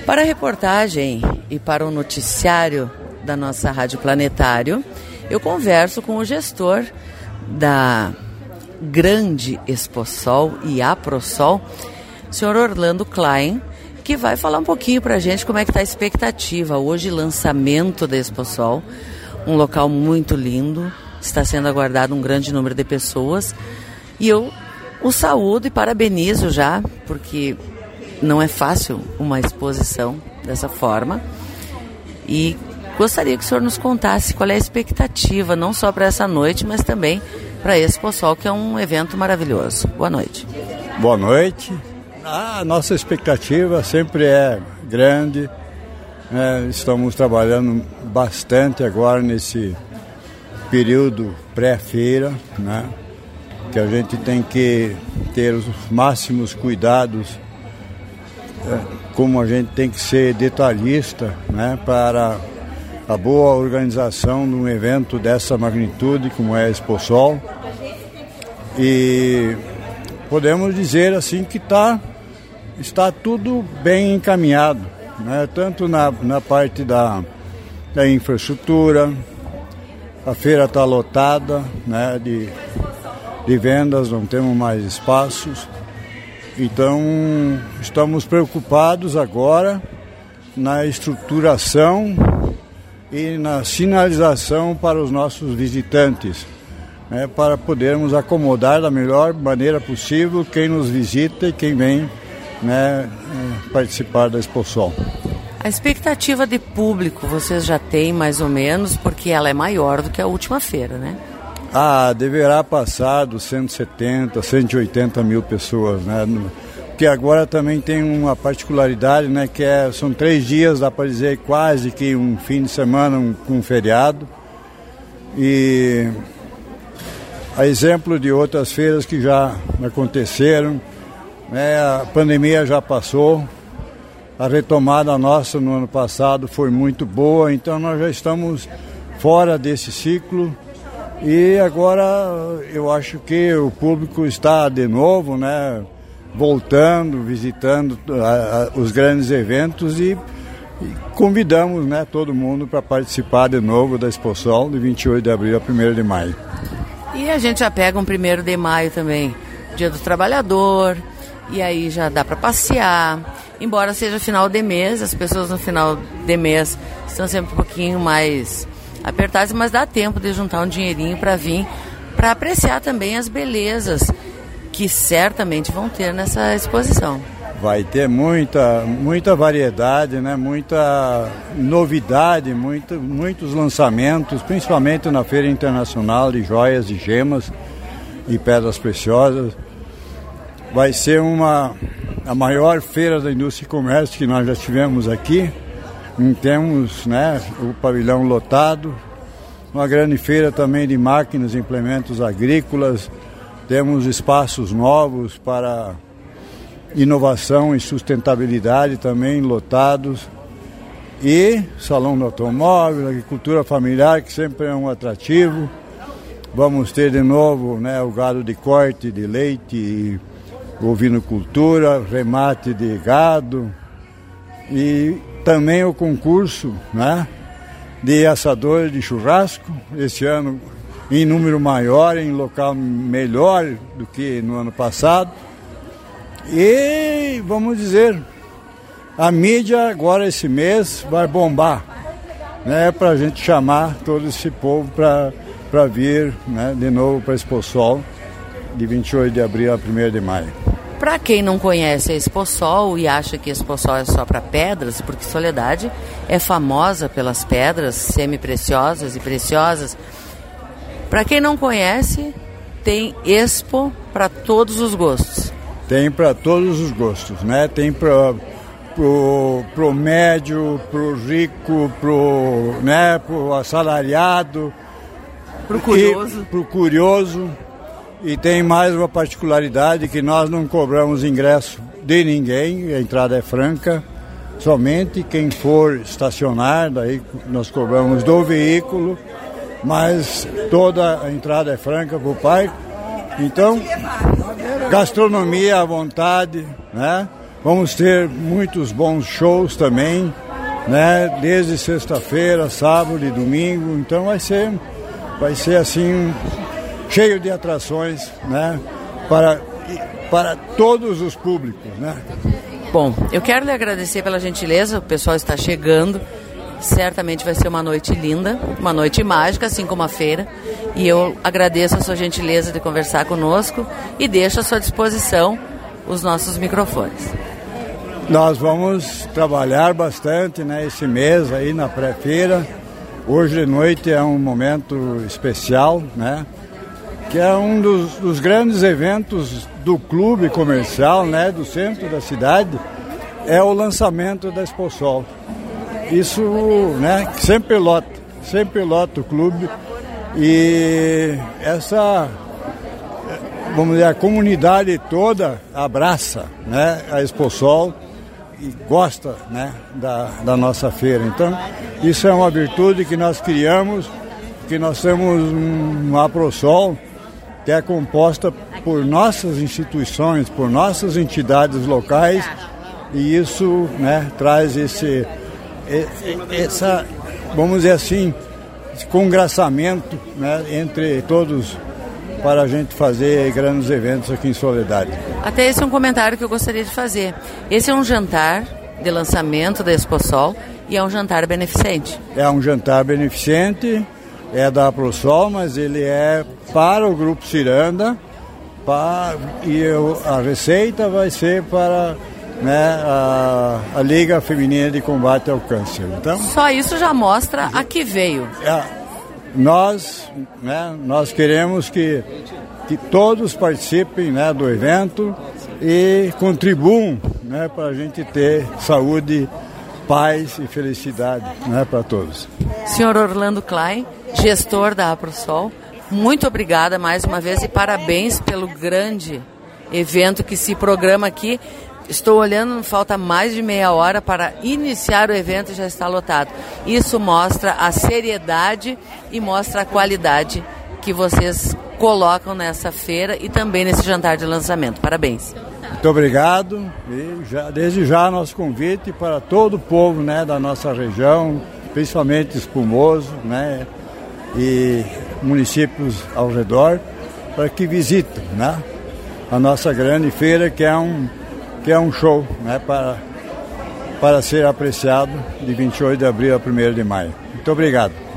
Para a reportagem e para o noticiário da nossa Rádio Planetário, eu converso com o gestor da grande Exposol e Aprosol, o senhor Orlando Klein, que vai falar um pouquinho para a gente como é que está a expectativa. Hoje, lançamento da Exposol, um local muito lindo, está sendo aguardado um grande número de pessoas, e eu o saúdo e parabenizo já, porque não é fácil uma exposição dessa forma, e gostaria que o senhor nos contasse qual é a expectativa, não só para essa noite, mas também para a Exposol, que é um evento maravilhoso. Boa noite. Boa noite. A nossa expectativa sempre é grande, estamos trabalhando bastante agora nesse período pré-feira, né? Que a gente tem que ter os máximos cuidados, como a gente tem que ser detalhista, né, para a boa organização de um evento dessa magnitude como é a Exposol. E podemos dizer assim que está tudo bem encaminhado, né, tanto na parte da infraestrutura. A feira está lotada, né, de vendas, não temos mais espaços. Então, estamos preocupados agora na estruturação e na sinalização para os nossos visitantes, né, para podermos acomodar da melhor maneira possível quem nos visita e quem vem, né, participar da Exposol. A expectativa de público vocês já têm mais ou menos, porque ela é maior do que a última feira, né? Deverá passar dos 170, 180 mil pessoas, né? Porque agora também tem uma particularidade, né? Que são 3 dias, dá para dizer quase que um fim de semana com um feriado. E a exemplo de outras feiras que já aconteceram, né? A pandemia já passou, a retomada nossa no ano passado foi muito boa, então nós já estamos fora desse ciclo. E agora eu acho que o público está de novo, né, voltando, visitando os grandes eventos e convidamos, né, todo mundo para participar de novo da Exposol de 28 de abril a 1º de maio. E a gente já pega um 1º de maio também, Dia do Trabalhador, e aí já dá para passear. Embora seja final de mês, as pessoas no final de mês estão sempre um pouquinho mais apertadas, mas dá tempo de juntar um dinheirinho para vir, para apreciar também as belezas que certamente vão ter nessa exposição. Vai ter muita variedade, né? Muita novidade, muitos lançamentos, principalmente na Feira Internacional de Joias e Gemas e Pedras Preciosas. Vai ser a maior feira da indústria e comércio que nós já tivemos aqui. Temos, né, o pavilhão lotado, uma grande feira também de máquinas e implementos agrícolas. Temos espaços novos para inovação e sustentabilidade também lotados. E salão do automóvel, agricultura familiar, que sempre é um atrativo. Vamos ter de novo, né, o gado de corte de leite e ovinocultura, remate de gado e também o concurso, né, de assadores de churrasco, esse ano em número maior, em local melhor do que no ano passado. E vamos dizer, a mídia agora esse mês vai bombar, né, para a gente chamar todo esse povo para vir, né, de novo para a Exposol de 28 de abril a 1º de maio. Para quem não conhece a Exposol e acha que a Exposol é só para pedras, porque Soledade é famosa pelas pedras semi-preciosas e preciosas. Para quem não conhece, tem Expo para todos os gostos. Tem para todos os gostos, né? Tem pro médio, pro rico, pro assalariado, pro curioso. Pro curioso. E tem mais uma particularidade, que nós não cobramos ingresso de ninguém, a entrada é franca, somente quem for estacionar, daí nós cobramos do veículo, mas toda a entrada é franca para o parque. Então, gastronomia à vontade, né? Vamos ter muitos bons shows também, né? Desde sexta-feira, sábado e domingo. Então vai ser assim, cheio de atrações, né? Para todos os públicos, né? Bom, eu quero lhe agradecer pela gentileza, o pessoal está chegando. Certamente vai ser uma noite linda, uma noite mágica, assim como a feira. E eu agradeço a sua gentileza de conversar conosco e deixo à sua disposição os nossos microfones. Nós vamos trabalhar bastante, né, esse mês aí na pré-feira. Hoje de noite é um momento especial, né? Que é um dos grandes eventos do clube comercial, né, do centro da cidade, é o lançamento da Exposol. Isso, né, sempre lota o clube e essa, vamos dizer, a comunidade toda abraça, né, a Exposol e gosta, né, da nossa feira. Então, isso é uma virtude que nós criamos, que nós temos uma APROSOL que é composta por nossas instituições, por nossas entidades locais, e isso, né, traz essa, vamos dizer assim, esse congraçamento, né, entre todos para a gente fazer grandes eventos aqui em Soledade. Até esse é um comentário que eu gostaria de fazer. Esse é um jantar de lançamento da Exposol e é um jantar beneficente. É um jantar beneficente, é da APROSOL, mas ele é para o Grupo Ciranda, a receita vai ser para, né, a Liga Feminina de Combate ao Câncer. Então, só isso já mostra a que veio. Nós queremos que todos participem, né, do evento e contribuam, né, para a gente ter saúde, paz e felicidade, né, para todos. Senhor Orlando Klein, gestor da APROSOL, muito obrigada mais uma vez e parabéns pelo grande evento que se programa aqui. Estou olhando, falta mais de meia hora para iniciar o evento e já está lotado. Isso mostra a seriedade e mostra a qualidade que vocês colocam nessa feira e também nesse jantar de lançamento. Parabéns. Muito obrigado e desde já nosso convite para todo o povo, né, da nossa região, principalmente Espumoso, né, e municípios ao redor, para que visitem, né, a nossa grande feira, que é um show, né, para ser apreciado de 28 de abril a 1º de maio. Muito obrigado.